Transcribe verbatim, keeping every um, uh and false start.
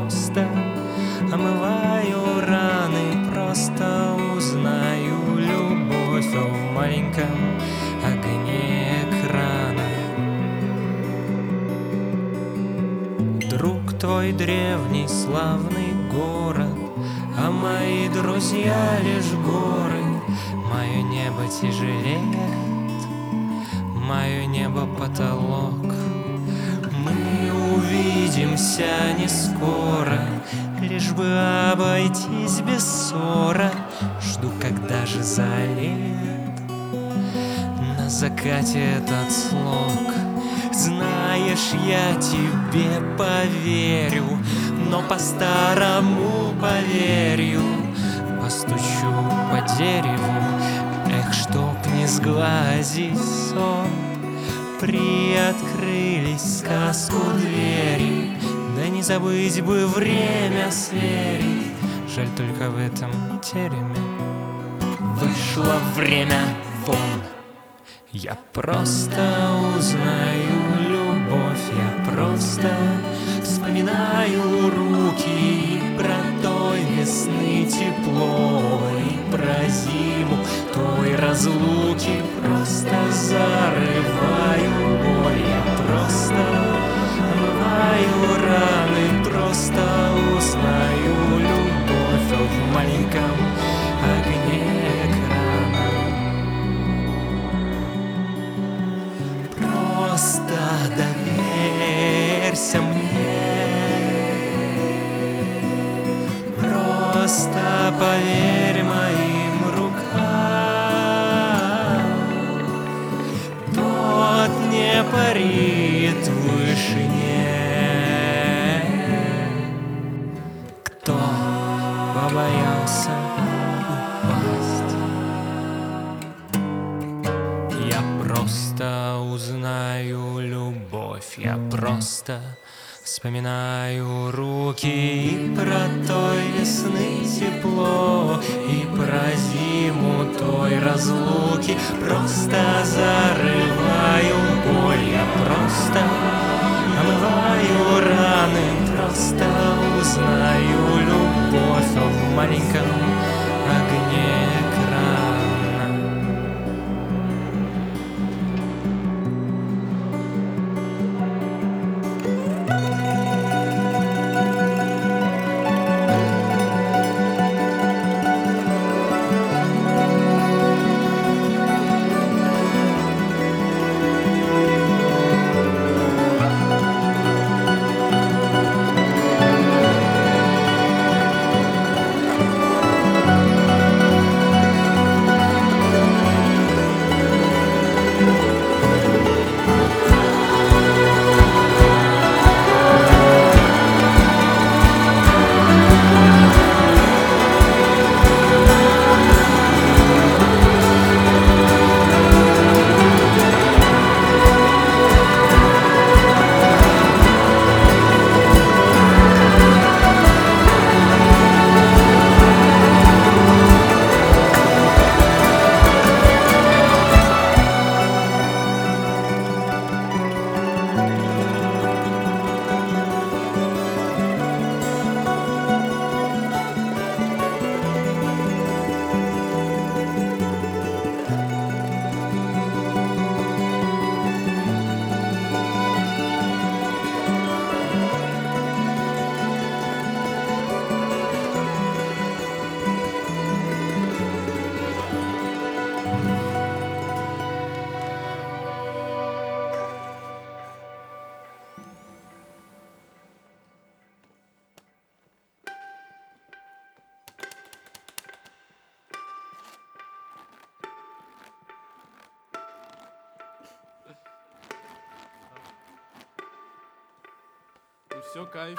просто омываю раны, просто узнаю любовь в маленьком огне экрана. Друг твой древний славный город, а мои друзья лишь горы. Мое небо тяжелеет, мое небо потолок. Мы увидимся не скоро, лишь бы обойтись без ссора. Жду, когда же залет на закате этот слог. Знаешь, я тебе поверю, но по-старому поверю. Постучу по дереву, эх, чтоб не сглазить сон. Приоткрылись сказку двери, да не забыть бы время сверить. Жаль, только в этом тереме вышло время вон. Я просто узнаю любовь, я просто вспоминаю руки, про той весны тепло и про зиму той разлуки. Просто зарываю боль, я просто омываю раны, просто узнаю любовь в маленьком огне экрана. Просто доверься мне, просто поверь моим рукам. Тот не парит в вышине, кто побоялся упасть. Я просто узнаю любовь, я просто вспоминаю руки и про той весны тепло, и про зиму той разлуки. Просто зарываю боль, я просто омываю раны, просто узнаю любовь в маленьком огне экрана. И все, кайф.